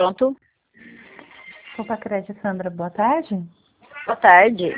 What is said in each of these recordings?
Pronto. Compacred, Sandra, boa tarde. Boa tarde.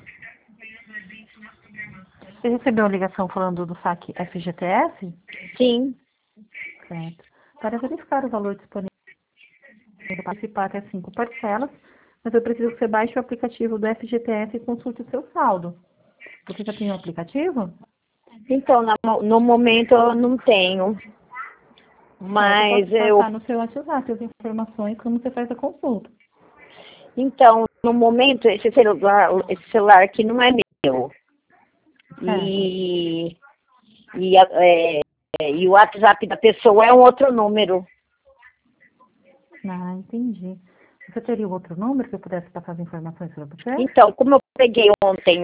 Você recebeu a ligação falando do saque FGTS? Sim. Certo. Para verificar o valor disponível para participar até 5 parcelas, mas eu preciso que você baixe o aplicativo do FGTS e consulte o seu saldo. Você já tem o aplicativo? Então, no momento eu não tenho. Mas Eu posso passar no seu WhatsApp as informações como você faz a consulta. Então, no momento, esse celular aqui não é meu. E o WhatsApp da pessoa é um outro número. Ah, entendi. Você teria outro número que eu pudesse passar as informações para você? Então, como eu peguei ontem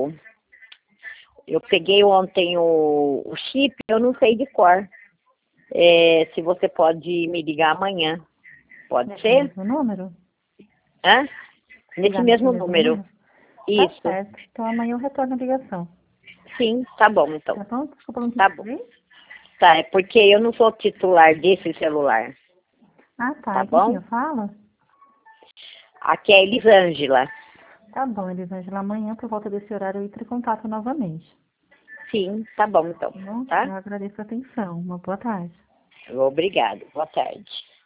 o chip, eu não sei de cor. Se você pode me ligar amanhã. Pode Nesse ser? mesmo número? Hã? Nesse Ligar mesmo número. Tá Isso. certo. Então amanhã eu retorno a ligação. Sim, tá bom então. Tá bom? Desculpa, não Tá bom. entendi. Tá, é porque eu não sou titular desse celular. Ah, tá. Tá E com quem bom? eu falo? Aqui é Elisângela. Tá bom, Elisângela. Amanhã, por volta desse horário, eu entro em contato novamente. Sim, tá bom então. Tá bom? Tá? Eu agradeço a atenção. Uma boa tarde. Obrigado. Boa tarde.